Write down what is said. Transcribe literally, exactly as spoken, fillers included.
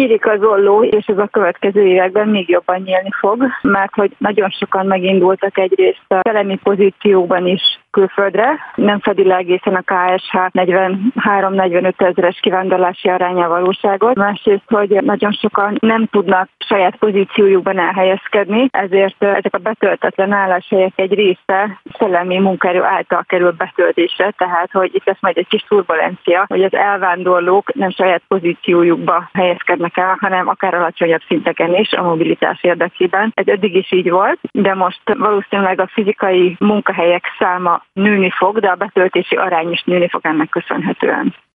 Nyílik az olló, és ez a következő években még jobban nyílni fog, mert hogy nagyon sokan megindultak egyrészt a szellemi pozíciókban is külföldre, nem fedi le egészen a ká es há negyvenhárom-negyvenöt ezeres kivándorlási aránya valóságot. Másrészt, hogy nagyon sokan nem tudnak saját pozíciójukban elhelyezkedni, ezért ezek a betöltetlen álláshelyek egy része szellemi munkaerő által kerül betöltésre, tehát hogy itt lesz majd egy kis turbulencia, hogy az elvándorlók nem saját pozíciójukba helyezkednek el, hanem akár alacsonyabb szinteken is a mobilitás érdekében. Ez eddig is így volt, de most valószínűleg a fizikai munkahelyek száma nőni fog, de a betöltési arány is nőni fog ennek köszönhetően.